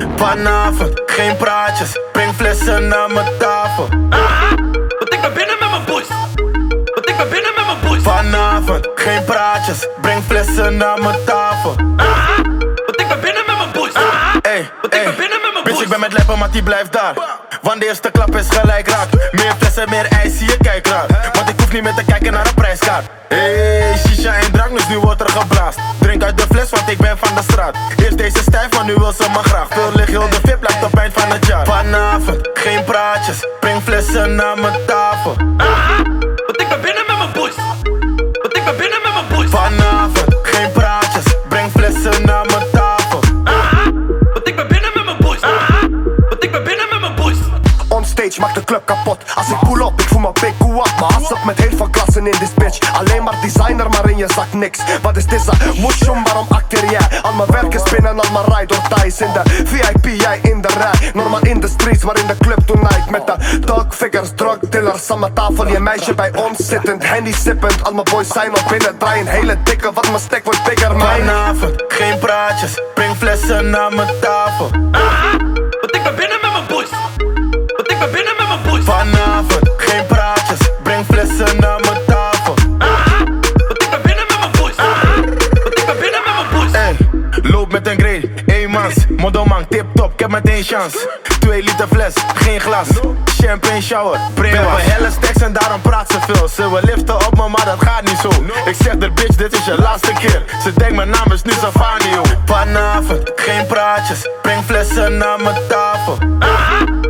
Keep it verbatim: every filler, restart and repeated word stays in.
Vanavond, geen praatjes, breng flessen naar mijn tafel. Want ik ben binnen met mijn boys. Want ik ben binnen met mijn boys. Vanavond, geen praatjes, breng flessen naar mijn tafel. Want ik ben binnen met mijn boys. Ey, Want ik ey, ben binnen met mijn bitch, boys. ik ben met leppen, maar die blijft daar. Want de eerste klap is gelijk raak. Meer flessen, meer ijs, zie je kijk raar. Want ik hoef niet meer te kijken naar een prijskaart. Hey, shisha en drank, dus nu wordt er geblaast. Drink uit de fles, want ik ben van de straat. Eerst deze stijf, maar nu wil ze me graag. Veel ligt heel de vip, lijkt op eind van het jaar. Vanavond, geen praatjes, breng flessen naar mijn tafel. Want ik ben binnen met mijn boys. Want ik ben binnen met mijn boys. Vanavond, geen praatjes, breng flessen naar mijn tafel. Want ik ben binnen met mijn boys. Want ik ben binnen met mijn boys. Onstage maakt de club kapot. Als ik pull up, ik voel me big cool up. Maar als op met heel veel klassen in this bitch. Alleen maar designer, maar in je zak niks. Wat is dit? Woeshum, waarom acteer jij? Al mijn werk is binnen, al mijn ride or dies. In de V I P, jij in de rij. Normaal in de streets, maar in de club tonight. Met de dog figures, drug dealers aan mijn tafel. Je meisje bij ons zittend, handy sippend. Al mijn boys zijn op binnen, draaien hele dikke. Wat mijn stek wordt bigger, man. Vanavond, geen praatjes, breng flessen naar mijn tafel. Want ik ben binnen met mijn boys. Want ik ben binnen met mijn boys. Vanavond, geen praatjes, breng flessen naar mijn tafel. Want ik ben binnen met mijn boys. Want ik ben binnen met mijn boys. Ey, loop met een grade, eenmans, modelman, tip top, ik heb meteen chance. Twee liter fles, geen glas, champagne shower, brainwash. We hebben helle stacks en daarom praat ze veel. Ze wil liften op me, maar dat gaat niet zo. Ik zeg de bitch, dit is je laatste keer. Ze denkt mijn naam is nu Safani, yo. Vanavond, geen praatjes, breng flessen naar mijn tafel.